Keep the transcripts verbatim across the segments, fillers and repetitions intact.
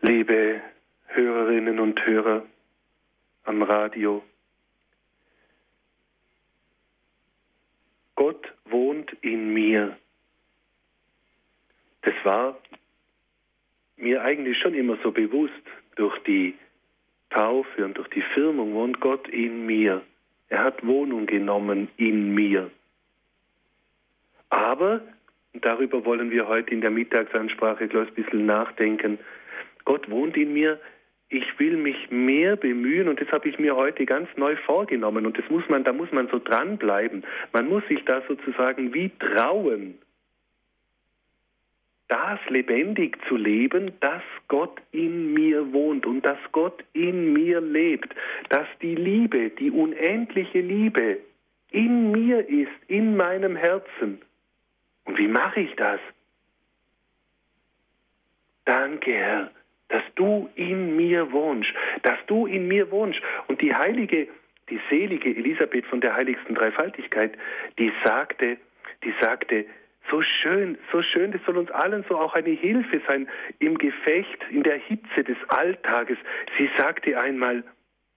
Liebe Hörerinnen und Hörer am Radio, Gott wohnt in mir. Das war mir eigentlich schon immer so bewusst. Durch die Taufe und durch die Firmung wohnt Gott in mir. Er hat Wohnung genommen in mir. Aber, und darüber wollen wir heute in der Mittagsansprache gleich ein bisschen nachdenken, Gott wohnt in mir. Ich will mich mehr bemühen und das habe ich mir heute ganz neu vorgenommen und das muss man, da muss man so dranbleiben. Man muss sich da sozusagen wie trauen, das lebendig zu leben, dass Gott in mir wohnt und dass Gott in mir lebt, dass die Liebe, die unendliche Liebe in mir ist, in meinem Herzen. Und wie mache ich das? Danke, Herr, dass du in mir wohnst, dass du in mir wohnst. Und die heilige, die selige Elisabeth von der heiligsten Dreifaltigkeit, die sagte, die sagte, so schön, so schön, das soll uns allen so auch eine Hilfe sein im Gefecht, in der Hitze des Alltages. Sie sagte einmal,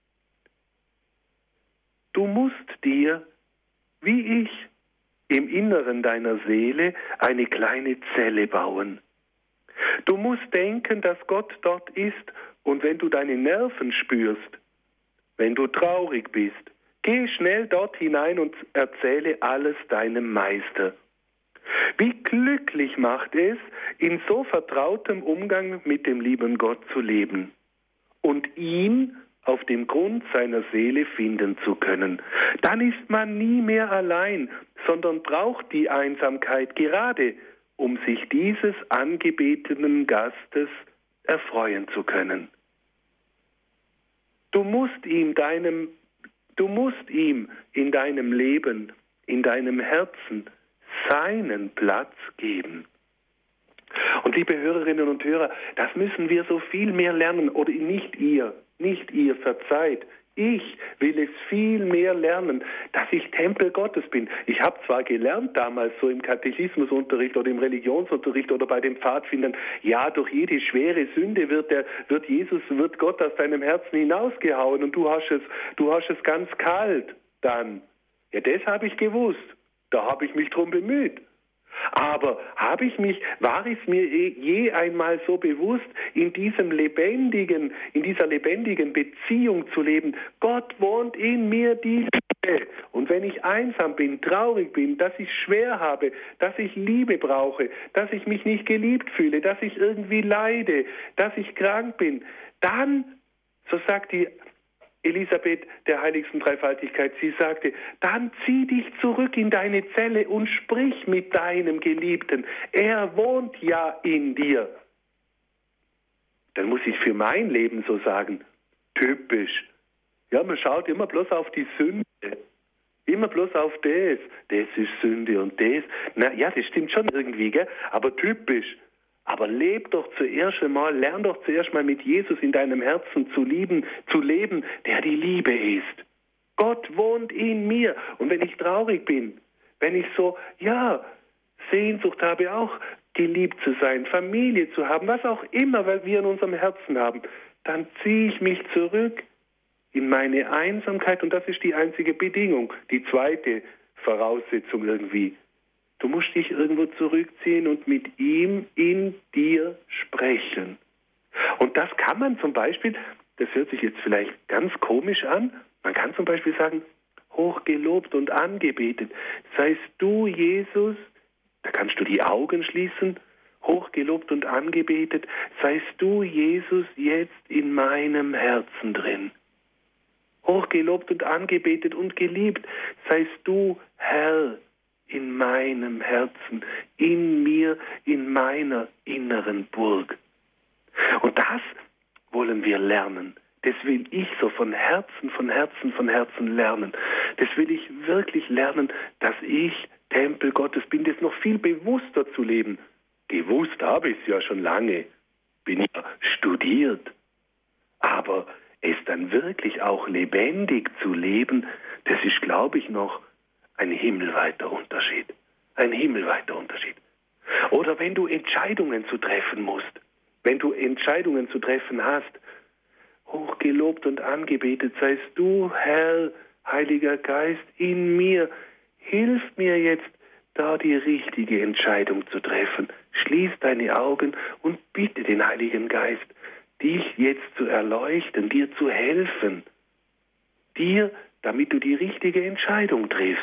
du musst dir, wie ich, im Inneren deiner Seele eine kleine Zelle bauen. Du musst denken, dass Gott dort ist und wenn du deine Nerven spürst, wenn du traurig bist, geh schnell dort hinein und erzähle alles deinem Meister. Wie glücklich macht es, in so vertrautem Umgang mit dem lieben Gott zu leben und ihn auf dem Grund seiner Seele finden zu können. Dann ist man nie mehr allein, sondern braucht die Einsamkeit gerade, um sich dieses angebetenen Gastes erfreuen zu können. Du musst ihm deinem, du musst ihm in deinem Leben, in deinem Herzen seinen Platz geben. Und liebe Hörerinnen und Hörer, das müssen wir so viel mehr lernen, oder nicht ihr, nicht ihr, verzeiht. Ich will es viel mehr lernen, dass ich Tempel Gottes bin. Ich habe zwar gelernt damals so im Katechismusunterricht oder im Religionsunterricht oder bei den Pfadfindern, ja, durch jede schwere Sünde wird der, wird Jesus, wird Gott aus deinem Herzen hinausgehauen und du hast es, du hast es ganz kalt dann. Ja, das habe ich gewusst. Da habe ich mich drum bemüht. Aber habe ich mich, war es mir je einmal so bewusst, in diesem lebendigen, in dieser lebendigen Beziehung zu leben? Gott wohnt in mir, die Liebe. Und wenn ich einsam bin, traurig bin, dass ich schwer habe, dass ich Liebe brauche, dass ich mich nicht geliebt fühle, dass ich irgendwie leide, dass ich krank bin, dann, so sagt die Elisabeth der heiligsten Dreifaltigkeit, sie sagte, dann zieh dich zurück in deine Zelle und sprich mit deinem Geliebten. Er wohnt ja in dir. Dann muss ich für mein Leben so sagen, typisch. Ja, man schaut immer bloß auf die Sünde. Immer bloß auf das. Das ist Sünde und das. Na ja, das stimmt schon irgendwie, gell? Aber typisch. Aber leb doch zuerst einmal, lern doch zuerst mal mit Jesus in deinem Herzen zu lieben, zu leben, der die Liebe ist. Gott wohnt in mir. Und wenn ich traurig bin, wenn ich so, ja, Sehnsucht habe, auch geliebt zu sein, Familie zu haben, was auch immer, weil wir in unserem Herzen haben, dann ziehe ich mich zurück in meine Einsamkeit und das ist die einzige Bedingung, die zweite Voraussetzung irgendwie. Du musst dich irgendwo zurückziehen und mit ihm in dir sprechen. Und das kann man zum Beispiel, das hört sich jetzt vielleicht ganz komisch an, man kann zum Beispiel sagen, hochgelobt und angebetet. Seist du, Jesus, da kannst du die Augen schließen, hochgelobt und angebetet, seist du, Jesus, jetzt in meinem Herzen drin. Hochgelobt und angebetet und geliebt, seist du, Herr, in meinem Herzen, in mir, in meiner inneren Burg. Und das wollen wir lernen. Das will ich so von Herzen, von Herzen, von Herzen lernen. Das will ich wirklich lernen, dass ich Tempel Gottes bin, das noch viel bewusster zu leben. Gewusst habe ich es ja schon lange, bin ja studiert. Aber es dann wirklich auch lebendig zu leben, das ist, glaube ich, noch ein himmelweiter Unterschied. Ein himmelweiter Unterschied. Oder wenn du Entscheidungen zu treffen musst. Wenn du Entscheidungen zu treffen hast, hochgelobt und angebetet seist du, Herr, Heiliger Geist, in mir. Hilf mir jetzt, da die richtige Entscheidung zu treffen. Schließ deine Augen und bitte den Heiligen Geist, dich jetzt zu erleuchten, dir zu helfen. Dir, damit du die richtige Entscheidung triffst.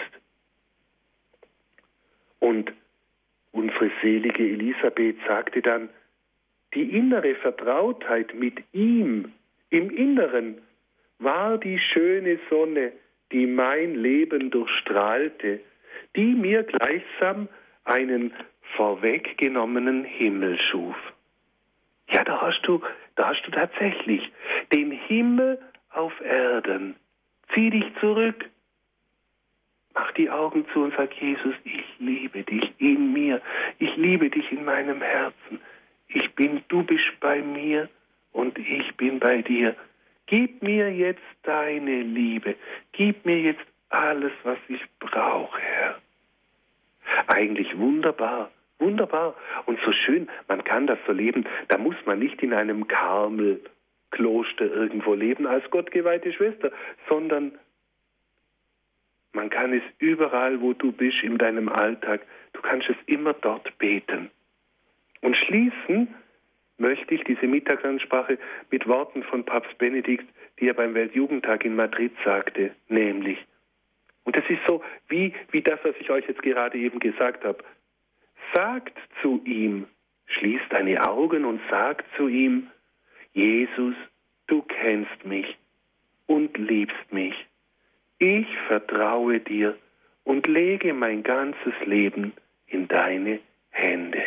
Und unsere selige Elisabeth sagte dann, die innere Vertrautheit mit ihm im Inneren war die schöne Sonne, die mein Leben durchstrahlte, die mir gleichsam einen vorweggenommenen Himmel schuf. Ja, da hast du, da hast du tatsächlich den Himmel auf Erden. Zieh dich zurück. Mach die Augen zu und sag, Jesus, ich liebe dich in mir. Ich liebe dich in meinem Herzen. Ich bin, du bist bei mir und ich bin bei dir. Gib mir jetzt deine Liebe. Gib mir jetzt alles, was ich brauche, Herr. Eigentlich wunderbar, wunderbar und so schön. Man kann das so leben. Da muss man nicht in einem Karmelkloster irgendwo leben als gottgeweihte Schwester, sondern man kann es überall, wo du bist, in deinem Alltag. Du kannst es immer dort beten. Und schließen möchte ich diese Mittagsansprache mit Worten von Papst Benedikt, die er beim Weltjugendtag in Madrid sagte, nämlich, und das ist so wie, wie das, was ich euch jetzt gerade eben gesagt habe, sagt zu ihm, schließt deine Augen und sagt zu ihm, Jesus, du kennst mich und liebst mich. Ich vertraue dir und lege mein ganzes Leben in deine Hände.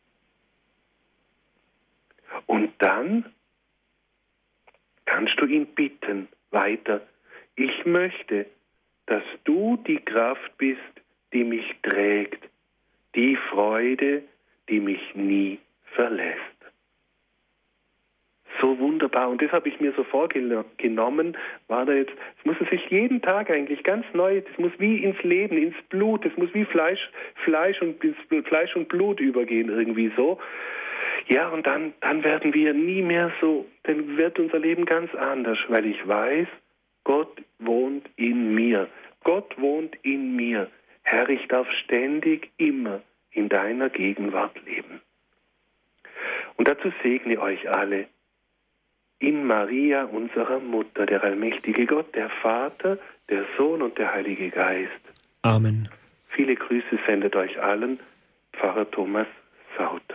Und dann kannst du ihn bitten weiter, ich möchte, dass du die Kraft bist, die mich trägt, die Freude, die mich nie verlässt. So wunderbar. Und das habe ich mir so vorgenommen, war da jetzt, es muss sich jeden Tag eigentlich ganz neu, das muss wie ins Leben, ins Blut, das muss wie Fleisch, Fleisch und ins Fleisch und Blut übergehen, irgendwie so. Ja, und dann, dann werden wir nie mehr so, dann wird unser Leben ganz anders, weil ich weiß, Gott wohnt in mir. Gott wohnt in mir. Herr, ich darf ständig immer in deiner Gegenwart leben. Und dazu segne euch alle in Maria, unserer Mutter, der allmächtige Gott, der Vater, der Sohn und der Heilige Geist. Amen. Viele Grüße sendet euch allen Pfarrer Thomas Sauter.